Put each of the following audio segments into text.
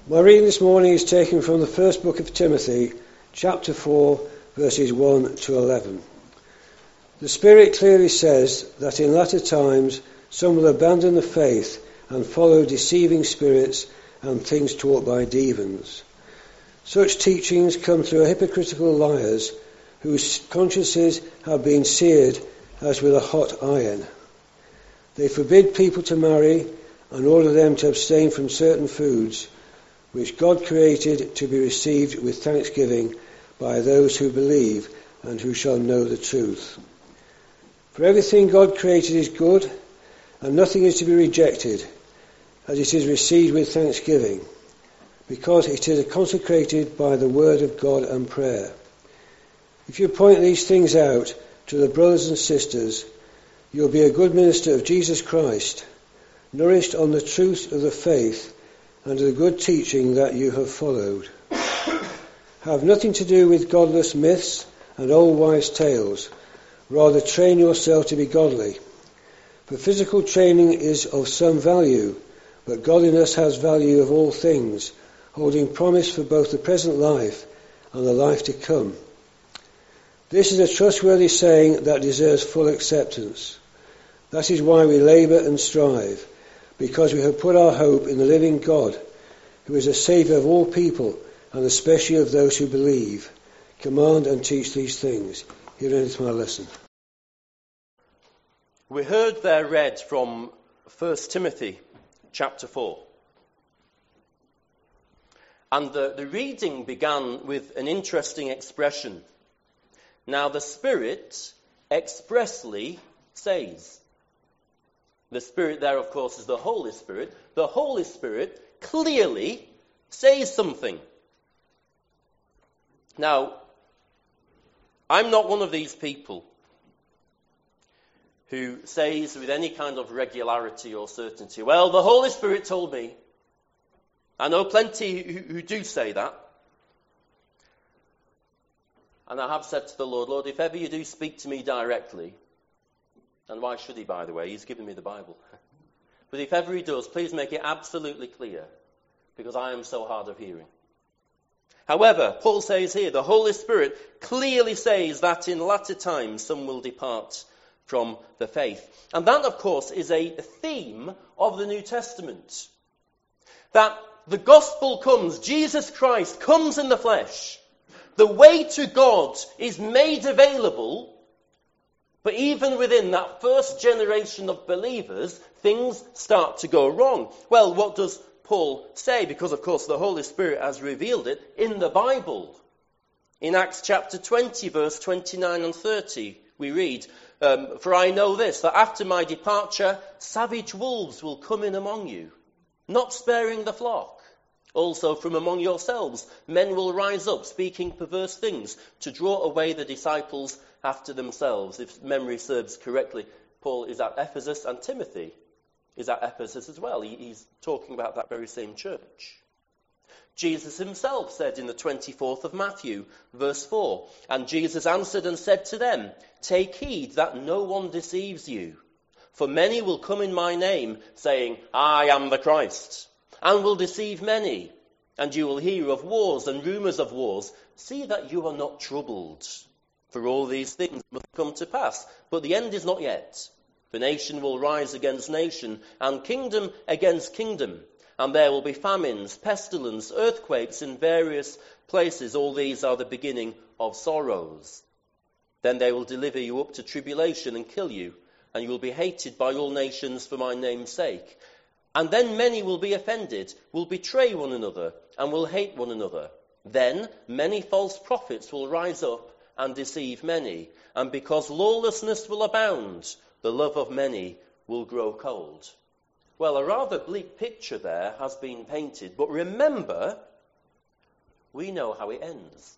My reading this morning is taken from the first book of Timothy, chapter 4, verses 1 to 11. The Spirit clearly says that in latter times some will abandon the faith and follow deceiving spirits and things taught by demons. Such teachings come through hypocritical liars whose consciences have been seared as with a hot iron. They forbid people to marry and order them to abstain from certain foods which God created to be received with thanksgiving by those who believe and who shall know the truth. For everything God created is good, and nothing is to be rejected, as it is received with thanksgiving, because it is consecrated by the word of God and prayer. If you point these things out to the brothers and sisters, you'll be a good minister of Jesus Christ, nourished on the truth of the faith and the good teaching that you have followed. Have nothing to do with godless myths and old wives' tales. Rather train yourself to be godly. For physical training is of some value, but godliness has value of all things, holding promise for both the present life and the life to come. This is a trustworthy saying that deserves full acceptance. That is why we labour and strive, because we have put our hope in the living God, who is a Saviour of all people, and especially of those who believe. Command and teach these things. Here ends my lesson. We heard there read from 1 Timothy chapter 4. And the reading began with an interesting expression. Now the Spirit expressly says. The Spirit there, of course, is the Holy Spirit. The Holy Spirit clearly says something. Now, I'm not one of these people who says with any kind of regularity or certainty, well, the Holy Spirit told me. I know plenty who do say that. And I have said to the Lord, Lord, if ever you do speak to me directly, and why should he, by the way? He's given me the Bible. But if ever he does, please make it absolutely clear, because I am so hard of hearing. However, Paul says here, the Holy Spirit clearly says that in latter times some will depart from the faith. And that, of course, is a theme of the New Testament. That the gospel comes, Jesus Christ comes in the flesh. The way to God is made available. But even within that first generation of believers, things start to go wrong. Well, what does Paul say? Because, of course, the Holy Spirit has revealed it in the Bible. In Acts chapter 20, verse 29 and 30, we read, For I know this, that after my departure, savage wolves will come in among you, not sparing the flock. Also from among yourselves, men will rise up, speaking perverse things, to draw away the disciples after themselves. If memory serves correctly, Paul is at Ephesus and Timothy is at Ephesus as well. He's talking about that very same church. Jesus himself said in the 24th of Matthew, verse 4, And Jesus answered and said to them, Take heed that no one deceives you. For many will come in my name, saying, I am the Christ, and will deceive many. And you will hear of wars and rumours of wars. See that you are not troubled. For all these things must come to pass, but the end is not yet. For nation will rise against nation, and kingdom against kingdom. And there will be famines, pestilence, earthquakes in various places. All these are the beginning of sorrows. Then they will deliver you up to tribulation and kill you, and you will be hated by all nations for my name's sake. And then many will be offended, will betray one another, and will hate one another. Then many false prophets will rise up and deceive many. And because lawlessness will abound, the love of many will grow cold. Well, a rather bleak picture there has been painted, but remember, we know how it ends.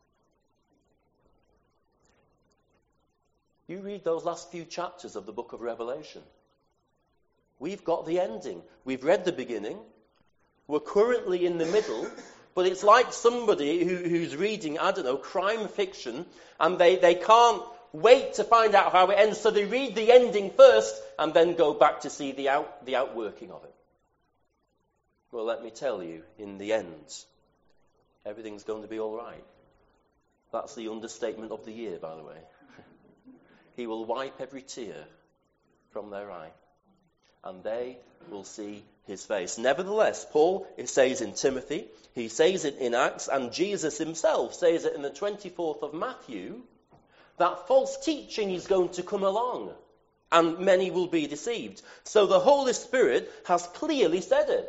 You read those last few chapters of the book of Revelation. We've got the ending. We've read the beginning. We're currently in the middle, but it's like somebody who's reading, I don't know, crime fiction, and they can't wait to find out how it ends, so they read the ending first and then go back to see the outworking of it. Well, let me tell you, in the end, everything's going to be all right. That's the understatement of the year, by the way. He will wipe every tear from their eye, and they will see his face. Nevertheless, Paul, it says in Timothy, he says it in Acts, and Jesus himself says it in the 24th of Matthew, that false teaching is going to come along, and many will be deceived. So the Holy Spirit has clearly said it.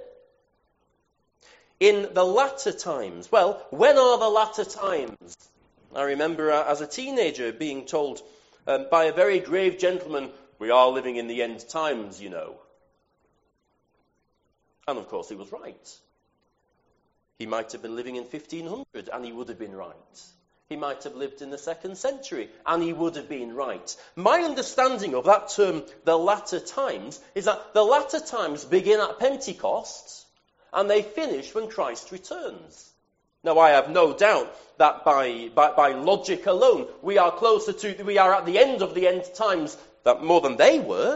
In the latter times, well, when are the latter times? I remember as a teenager being told by a very grave gentleman, we are living in the end times, you know. And of course he was right. He might have been living in 1500 and he would have been right. He might have lived in the 2nd century and he would have been right. My understanding of that term, the latter times, is that the latter times begin at Pentecost and they finish when Christ returns. Now, I have no doubt that by logic alone, we are at the end of the end times that more than they were.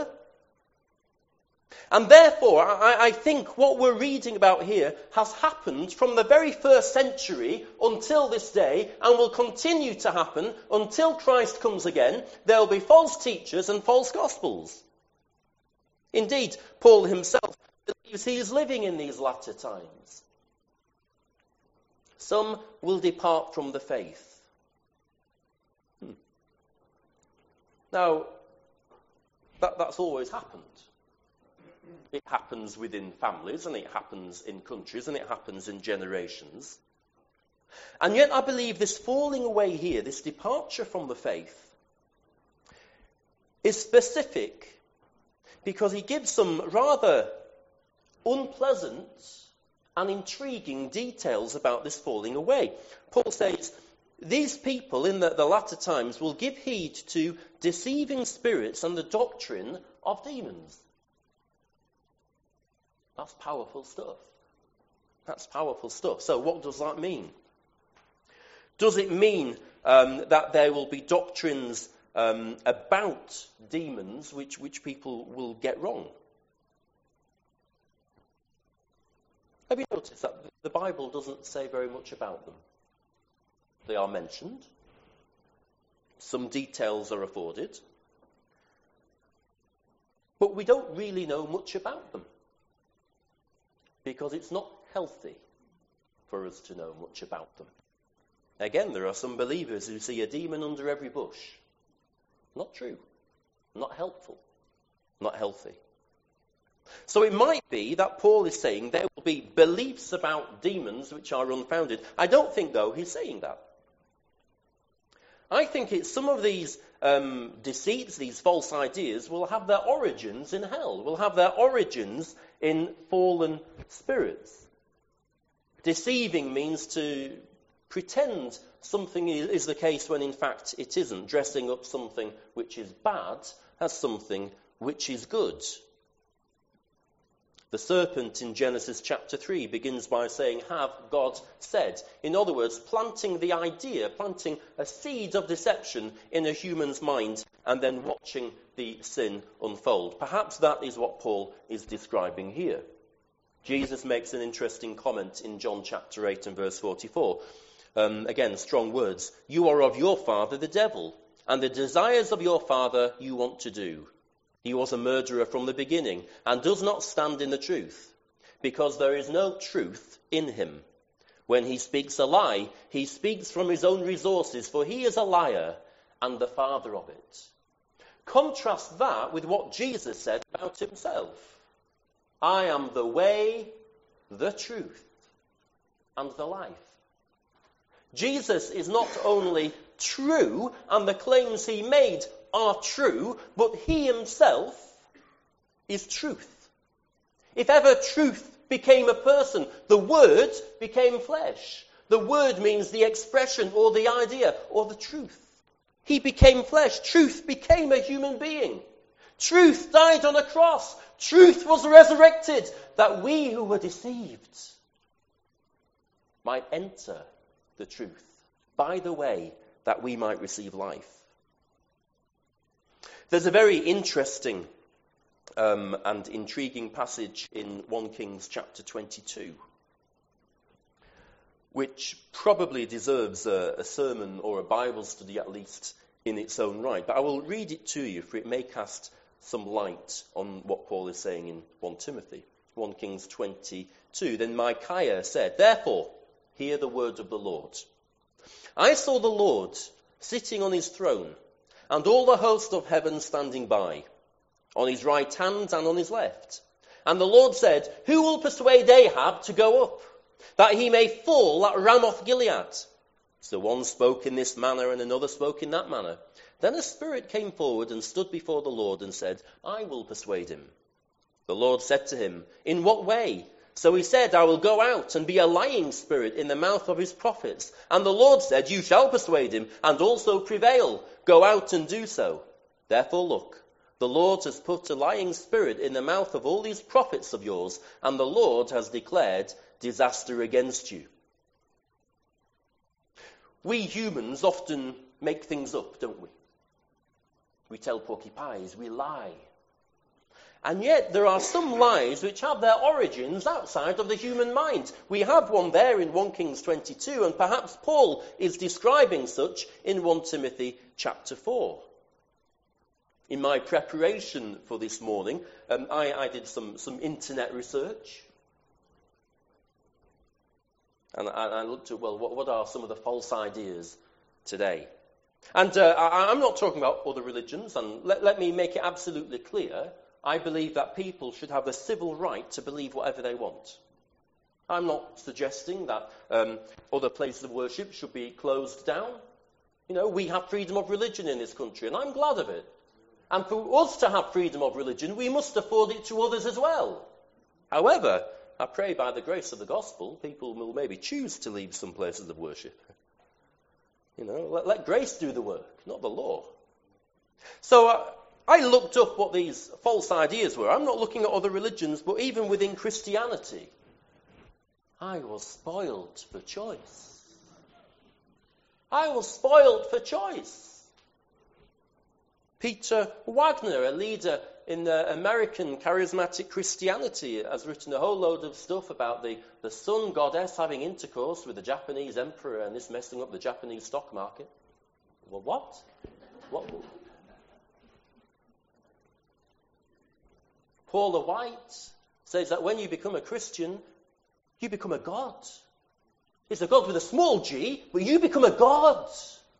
And therefore, I think what we're reading about here has happened from the very first century until this day, and will continue to happen until Christ comes again. There will be false teachers and false gospels. Indeed, Paul himself believes he is living in these latter times. Some will depart from the faith. Now, that's always happened. It happens within families, and it happens in countries, and it happens in generations. And yet I believe this falling away here, this departure from the faith, is specific because he gives some rather unpleasant and intriguing details about this falling away. Paul says, these people in the latter times will give heed to deceiving spirits and the doctrine of demons. That's powerful stuff. That's powerful stuff. So what does that mean? Does it mean that there will be doctrines about demons which people will get wrong? Have you noticed that the Bible doesn't say very much about them? They are mentioned. Some details are afforded. But we don't really know much about them. Because it's not healthy for us to know much about them. Again, there are some believers who see a demon under every bush. Not true. Not helpful. Not healthy. So it might be that Paul is saying there will be beliefs about demons which are unfounded. I don't think, though, he's saying that. I think it's some of these deceits, these false ideas, will have their origins in hell, will have their origins in fallen spirits. Deceiving means to pretend something is the case when in fact it isn't, dressing up something which is bad as something which is good. The serpent in Genesis chapter 3 begins by saying, have God said? In other words, planting the idea, planting a seed of deception in a human's mind and then watching the sin unfold. Perhaps that is what Paul is describing here. Jesus makes an interesting comment in John chapter 8 and verse 44. Again, strong words. You are of your father, the devil, and the desires of your father you want to do. He was a murderer from the beginning and does not stand in the truth, because there is no truth in him. When he speaks a lie, he speaks from his own resources, for he is a liar and the father of it. Contrast that with what Jesus said about himself. I am the way, the truth, and the life. Jesus is not only true, and the claims he made are true, but he himself is truth. If ever truth became a person, the Word became flesh. The Word means the expression or the idea or the truth. He became flesh. Truth became a human being. Truth died on a cross. Truth was resurrected, that we who were deceived might enter the truth by the way that we might receive life. There's a very interesting and intriguing passage in 1 Kings chapter 22, which probably deserves a sermon or a Bible study at least in its own right. But I will read it to you, for it may cast some light on what Paul is saying in 1 Timothy. 1 Kings 22. Then Micaiah said, "Therefore, hear the word of the Lord. I saw the Lord sitting on his throne, and all the host of heaven standing by, on his right hand and on his left. And the Lord said, Who will persuade Ahab to go up, that he may fall at Ramoth Gilead? So one spoke in this manner, and another spoke in that manner. Then a spirit came forward and stood before the Lord and said, I will persuade him. The Lord said to him, In what way? So he said, I will go out and be a lying spirit in the mouth of his prophets. And the Lord said, You shall persuade him, and also prevail. Go out and do so. Therefore look, the Lord has put a lying spirit in the mouth of all these prophets of yours, and the Lord has declared disaster against you." We humans often make things up, don't we? We tell porcupines, we lie. And yet there are some lies which have their origins outside of the human mind. We have one there in 1 Kings 22, and perhaps Paul is describing such in 1 Timothy chapter 4. In my preparation for this morning, I did some internet research. And I looked at, what are some of the false ideas today? And I'm not talking about other religions, and let me make it absolutely clear. I believe that people should have the civil right to believe whatever they want. I'm not suggesting that other places of worship should be closed down. You know, we have freedom of religion in this country, and I'm glad of it. And for us to have freedom of religion, we must afford it to others as well. However, I pray by the grace of the gospel, people will maybe choose to leave some places of worship. You know, let grace do the work, not the law. So I looked up what these false ideas were. I'm not looking at other religions, but even within Christianity, I was spoiled for choice. I was spoiled for choice. Peter Wagner, a leader in the American charismatic Christianity, has written a whole load of stuff about the sun goddess having intercourse with the Japanese emperor and this messing up the Japanese stock market. Well, what? Paula White says that when you become a Christian, you become a god. It's a god with a small g, but you become a god.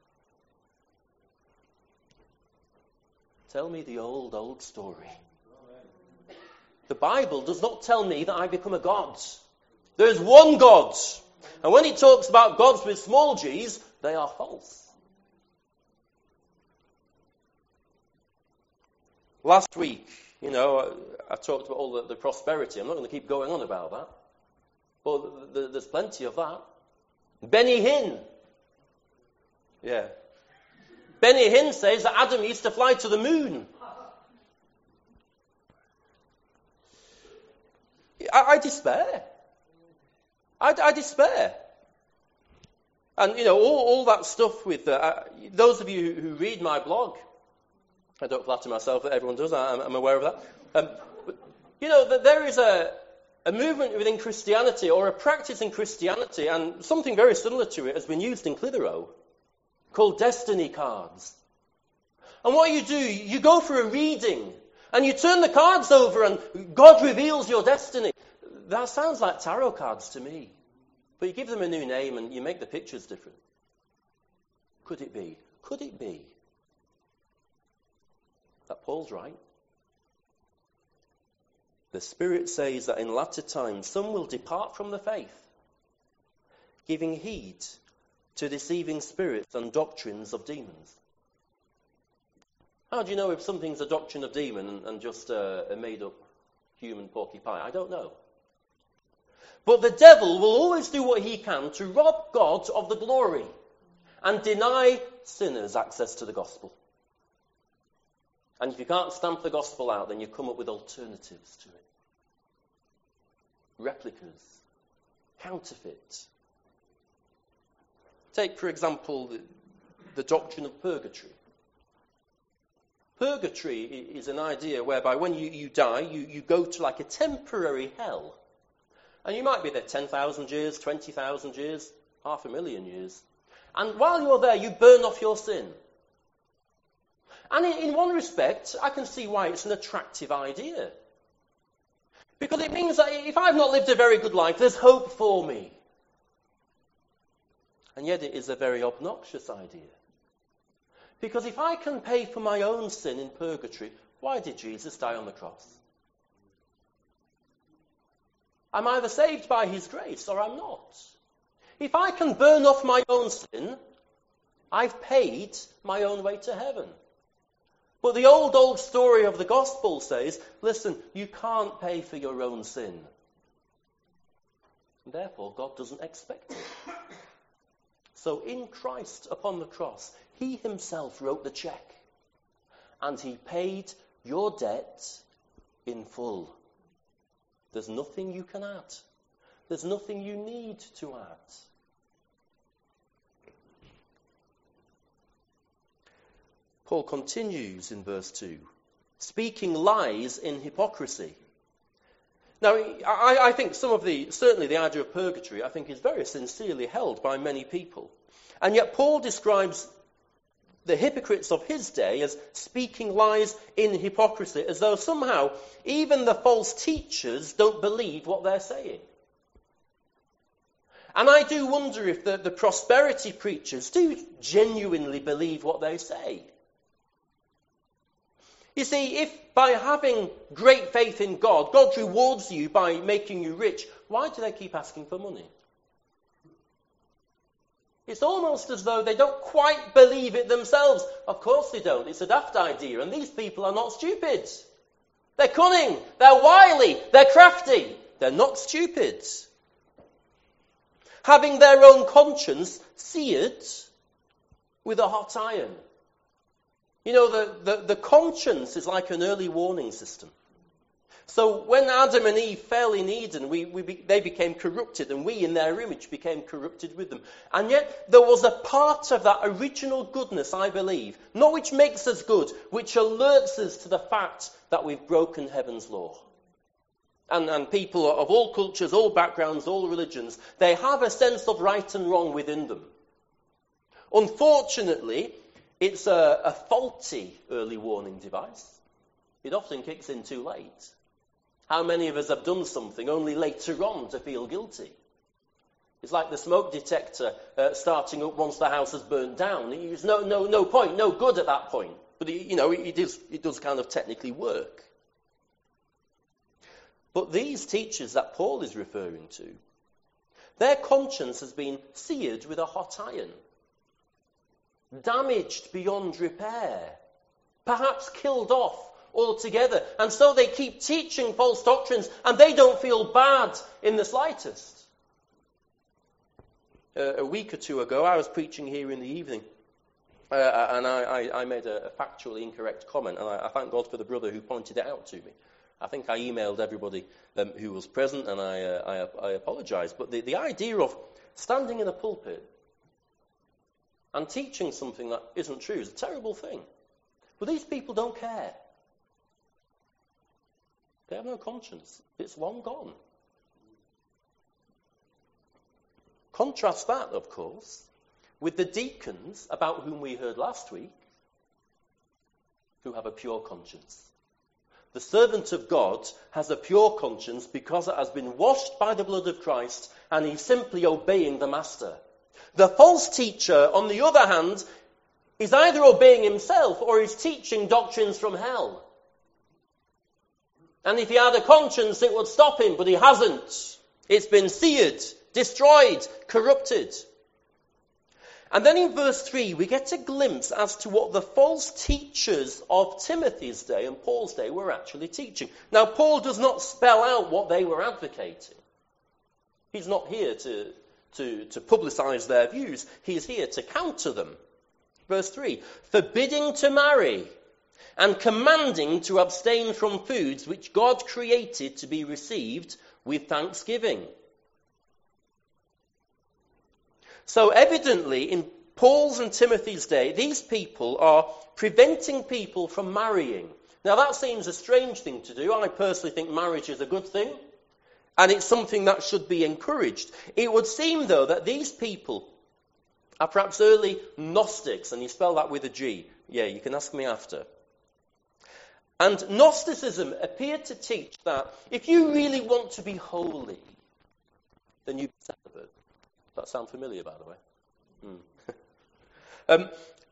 Tell me the old story. The Bible does not tell me that I become a god. There is one God. And when it talks about gods with small g's, they are false. Last week, I talked about all the prosperity. I'm not going to keep going on about that. But there's plenty of that. Benny Hinn. Yeah. Benny Hinn says that Adam used to fly to the moon. I despair. I despair. And, all that stuff with those of you who read my blog, I don't flatter myself that everyone does, I'm aware of that. But, there is a movement within Christianity, or a practice in Christianity, and something very similar to it has been used in Clitheroe, called destiny cards. And what you do, you go for a reading, and you turn the cards over, and God reveals your destiny. That sounds like tarot cards to me. But you give them a new name, and you make the pictures different. Could it be? Could it be that Paul's right? The Spirit says that in latter times some will depart from the faith, giving heed to deceiving spirits and doctrines of demons. How do you know if something's a doctrine of demon and just a made-up human porcupine? I don't know. But the devil will always do what he can to rob God of the glory and deny sinners access to the gospel. And if you can't stamp the gospel out, then you come up with alternatives to it. Replicas. Counterfeit. Take, for example, the doctrine of purgatory. Purgatory is an idea whereby when you die, you go to like a temporary hell. And you might be there 10,000 years, 20,000 years, 500,000 years. And while you're there, you burn off your sin. And in one respect, I can see why it's an attractive idea. Because it means that if I've not lived a very good life, there's hope for me. And yet it is a very obnoxious idea. Because if I can pay for my own sin in purgatory, why did Jesus die on the cross? I'm either saved by his grace or I'm not. If I can burn off my own sin, I've paid my own way to heaven. But the old story of the gospel says, listen, you can't pay for your own sin. And therefore, God doesn't expect it. So in Christ upon the cross, he himself wrote the check. And he paid your debt in full. There's nothing you can add. There's nothing you need to add. Paul continues in verse 2, speaking lies in hypocrisy. Now, I think certainly the idea of purgatory, I think is very sincerely held by many people. And yet Paul describes the hypocrites of his day as speaking lies in hypocrisy, as though somehow even the false teachers don't believe what they're saying. And I do wonder if the prosperity preachers do genuinely believe what they say. You see, if by having great faith in God, God rewards you by making you rich, why do they keep asking for money? It's almost as though they don't quite believe it themselves. Of course they don't. It's a daft idea. And these people are not stupid. They're cunning. They're wily. They're crafty. They're not stupid. Having their own conscience seared with a hot iron. You know, the conscience is like an early warning system. So when Adam and Eve fell in Eden, they became corrupted, and we in their image became corrupted with them. And yet there was a part of that original goodness, I believe, not which makes us good, which alerts us to the fact that we've broken heaven's law. And people of all cultures, all backgrounds, all religions, they have a sense of right and wrong within them. Unfortunately, it's a faulty early warning device. It often kicks in too late. How many of us have done something only later on to feel guilty? It's like the smoke detector starting up once the house has burned down. There's no point, no good at that point. But it does kind of technically work. But these teachers that Paul is referring to, their conscience has been seared with a hot iron. Damaged beyond repair, perhaps killed off altogether, and so they keep teaching false doctrines, and they don't feel bad in the slightest. A week or two ago, I was preaching here in the evening, and I made a factually incorrect comment, and I thank God for the brother who pointed it out to me. I think I emailed everybody who was present, and I apologise. But the idea of standing in a pulpit and teaching something that isn't true is a terrible thing. But these people don't care. They have no conscience. It's long gone. Contrast that, of course, with the deacons about whom we heard last week, who have a pure conscience. The servant of God has a pure conscience because it has been washed by the blood of Christ, and he's simply obeying the master. The false teacher, on the other hand, is either obeying himself or is teaching doctrines from hell. And if he had a conscience, it would stop him, but he hasn't. It's been seared, destroyed, corrupted. And then in verse 3, we get a glimpse as to what the false teachers of Timothy's day and Paul's day were actually teaching. Now, Paul does not spell out what they were advocating. He's not here to publicise their views. He's here to counter them. Verse 3, forbidding to marry and commanding to abstain from foods which God created to be received with thanksgiving. So evidently, in Paul's and Timothy's day, these people are preventing people from marrying. Now that seems a strange thing to do. I personally think marriage is a good thing, and it's something that should be encouraged. It would seem, though, that these people are perhaps early Gnostics, and you spell that with a G. Yeah, you can ask me after. And Gnosticism appeared to teach that if you really want to be holy, then you be celibate. Does that sound familiar, by the way?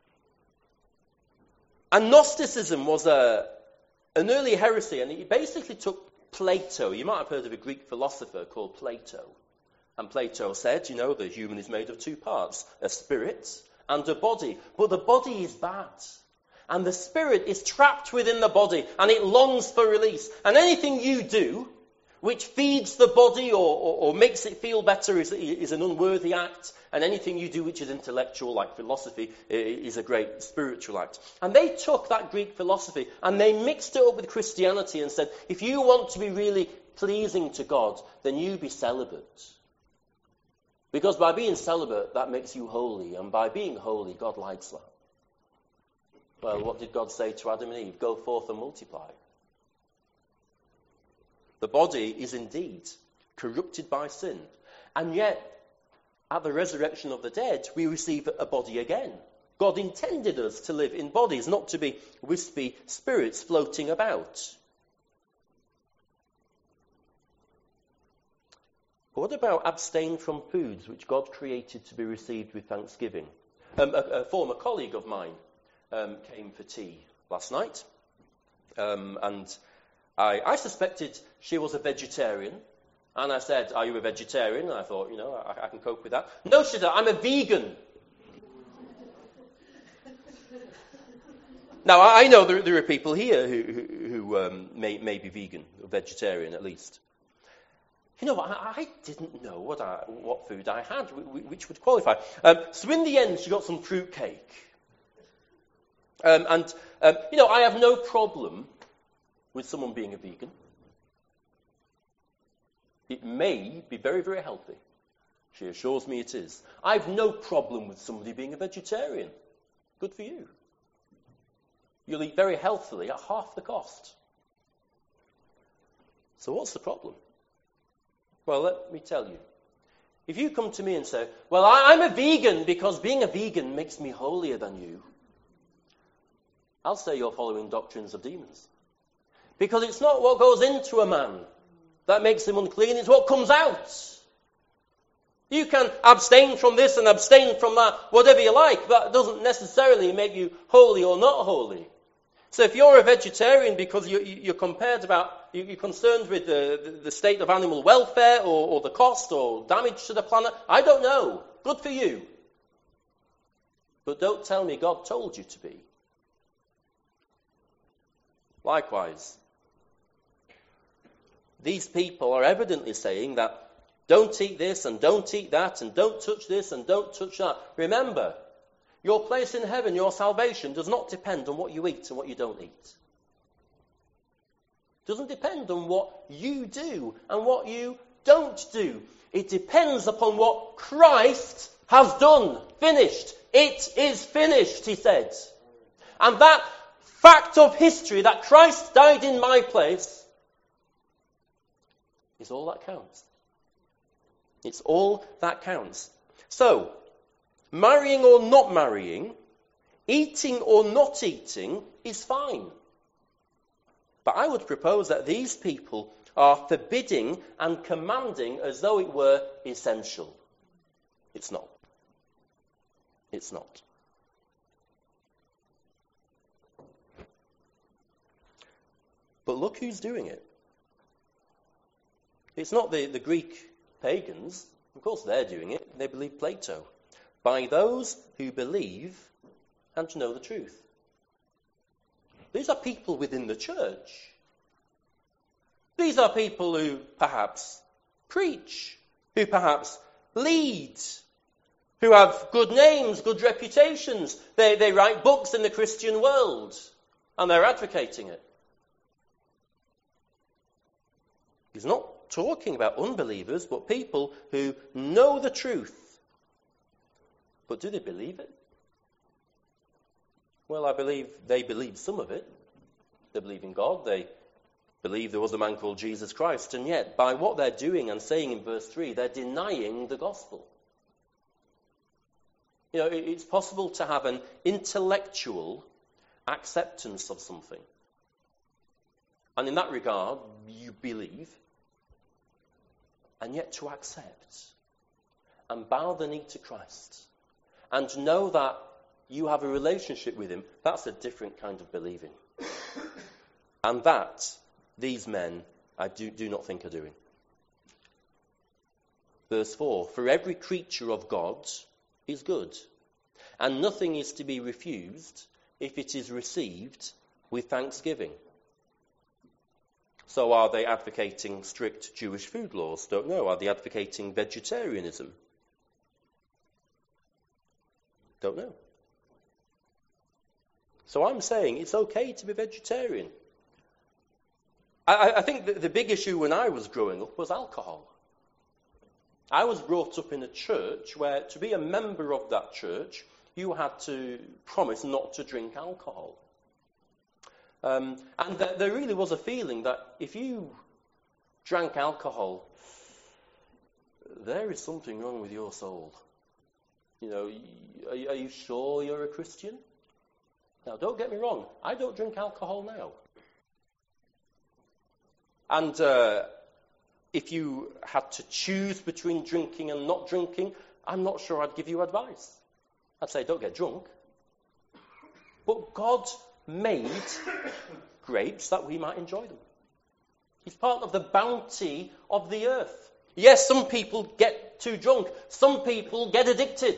And Gnosticism was an early heresy, and it basically took Plato. You might have heard of a Greek philosopher called Plato. And Plato said, the human is made of two parts, a spirit and a body. But the body is bad. And the spirit is trapped within the body, and it longs for release. And anything you do which feeds the body or makes it feel better is an unworthy act. And anything you do which is intellectual, like philosophy, is a great spiritual act. And they took that Greek philosophy and they mixed it up with Christianity and said, if you want to be really pleasing to God, then you be celibate. Because by being celibate, that makes you holy. And by being holy, God likes that. Well, what did God say to Adam and Eve? Go forth and multiply. The body is indeed corrupted by sin. And yet, at the resurrection of the dead, we receive a body again. God intended us to live in bodies, not to be wispy spirits floating about. But what about abstain from foods which God created to be received with thanksgiving? A former colleague of mine came for tea last night, and I suspected she was a vegetarian, and I said, are you a vegetarian? And I thought, I can cope with that. No, she said, I'm a vegan. Now, I know there are people here who may be vegan, or vegetarian at least. I didn't know what food I had, which would qualify. So in the end, she got some fruit cake. I have no problem with someone being a vegan. It may be very, very healthy. She assures me it is. I have no problem with somebody being a vegetarian. Good for you. You'll eat very healthily at half the cost. So what's the problem? Well, let me tell you. If you come to me and say, well, I'm a vegan because being a vegan makes me holier than you, I'll say you're following doctrines of demons. Because it's not what goes into a man that makes him unclean, it's what comes out. You can abstain from this and abstain from that, whatever you like. That doesn't necessarily make you holy or not holy. So if you're a vegetarian because you're concerned with the state of animal welfare or the cost or damage to the planet, I don't know. Good for you. But don't tell me God told you to be. Likewise, these people are evidently saying that don't eat this and don't eat that and don't touch this and don't touch that. Remember, your place in heaven, your salvation, does not depend on what you eat and what you don't eat. It doesn't depend on what you do and what you don't do. It depends upon what Christ has done. Finished. It is finished, he said. And that fact of history, that Christ died in my place, is all that counts. It's all that counts. So, marrying or not marrying, eating or not eating is fine. But I would propose that these people are forbidding and commanding as though it were essential. It's not. It's not. But look who's doing it. It's not the Greek pagans. Of course they're doing it. They believe Plato. By those who believe and know the truth. These are people within the church. These are people who perhaps preach, who perhaps lead, who have good names, good reputations. They write books in the Christian world, and they're advocating it. He's not talking about unbelievers, but people who know the truth But do they believe it? Well, I believe they believe some of it. They believe in God. They believe there was a man called Jesus Christ. And yet, by what they're doing and saying in verse 3, they're denying the gospel. You know, it's possible to have an intellectual acceptance of something. And in that regard, you believe. And yet to accept and bow the knee to Christ and know that you have a relationship with him, that's a different kind of believing. And that these men, I do not think, are doing. Verse 4, for every creature of God is good, and nothing is to be refused if it is received with thanksgiving. So are they advocating strict Jewish food laws? Don't know. Are they advocating vegetarianism? Don't know. So I'm saying it's okay to be vegetarian. I think that the big issue when I was growing up was alcohol. I was brought up in a church where to be a member of that church, you had to promise not to drink alcohol. And there really was a feeling that if you drank alcohol, there is something wrong with your soul. You know, are you sure you're a Christian? Now, don't get me wrong, I don't drink alcohol now. And if you had to choose between drinking and not drinking, I'm not sure I'd give you advice. I'd say don't get drunk. But God made grapes that we might enjoy them. He's part of the bounty of the earth. Yes, some people get too drunk. Some people get addicted.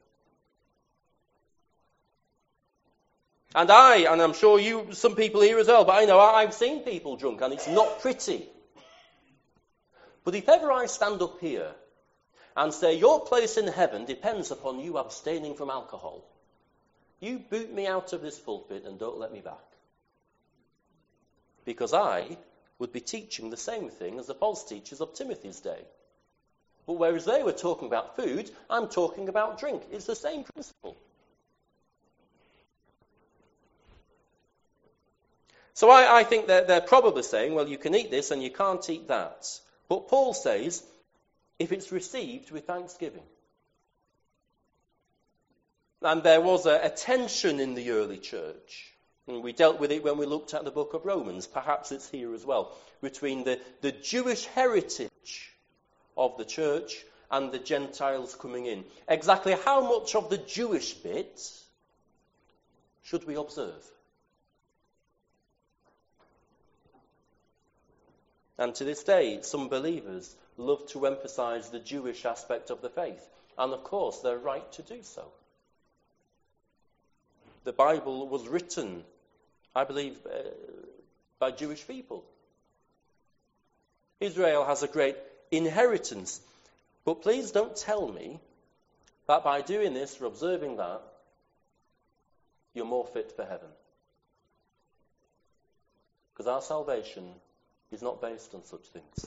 And I'm sure some people here as well, but I know I've seen people drunk and it's not pretty. But if ever I stand up here and say, your place in heaven depends upon you abstaining from alcohol, you boot me out of this pulpit and don't let me back. Because I would be teaching the same thing as the false teachers of Timothy's day. But whereas they were talking about food, I'm talking about drink. It's the same principle. So I think that they're probably saying, well, you can eat this and you can't eat that. But Paul says, if it's received with thanksgiving. And there was a tension in the early church. And we dealt with it when we looked at the book of Romans. Perhaps it's here as well. Between the Jewish heritage of the church and the Gentiles coming in. Exactly how much of the Jewish bit should we observe? And to this day, some believers love to emphasize the Jewish aspect of the faith. And of course, they're right to do so. The Bible was written, I believe, by Jewish people. Israel has a great inheritance. But please don't tell me that by doing this or observing that, you're more fit for heaven. Because our salvation is not based on such things.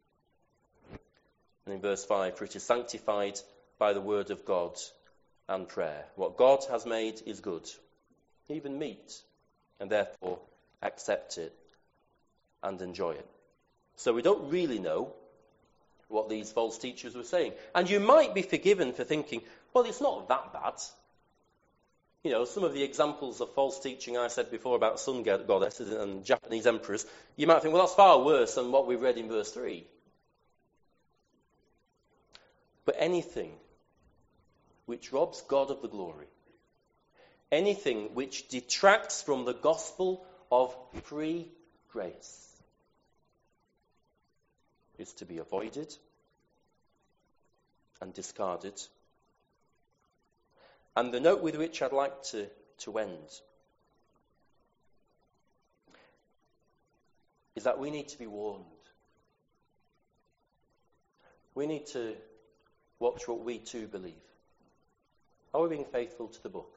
And in verse 5, for it is sanctified by the word of God and prayer. What God has made is good, even meat, and therefore accept it and enjoy it. So we don't really know what these false teachers were saying. And you might be forgiven for thinking, well, it's not that bad. You know, some of the examples of false teaching I said before about sun goddesses and Japanese emperors, you might think, well, that's far worse than what we read in verse 3. But anything which robs God of the glory, anything which detracts from the gospel of free grace, is to be avoided and discarded. And the note with which I'd like to end is that we need to be warned. We need to watch what we too believe. Are we being faithful to the book?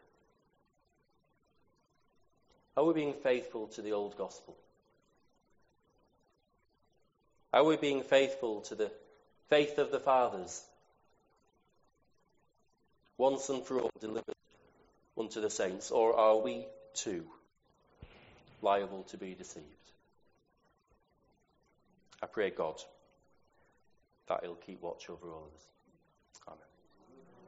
Are we being faithful to the old gospel? Are we being faithful to the faith of the fathers? once and for all delivered unto the saints, or are we too liable to be deceived? I pray God that he'll keep watch over all of us. Amen.